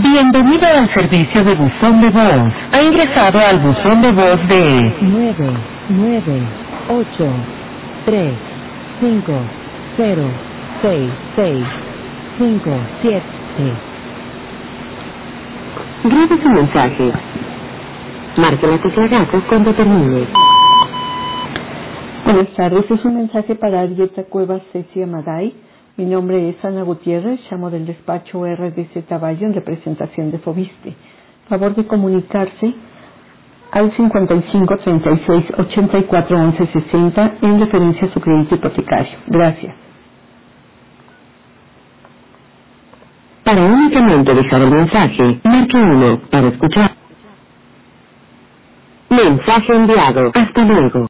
Bienvenido al servicio de buzón de voz. Ha ingresado al buzón de voz de 99835066557. Grabe su mensaje. Marque la tecla gato cuando termine. Buenas tardes, es un mensaje para Arieta Cuevas Ceci Amaday. Mi nombre es Ana Gutiérrez, llamo del despacho RDC Taballo en representación de Fobiste. Favor de comunicarse al 55 36 84 11 60 en referencia a su crédito hipotecario. Gracias. Para únicamente dejar el mensaje, marque 1 para escuchar. Mensaje enviado. Hasta luego.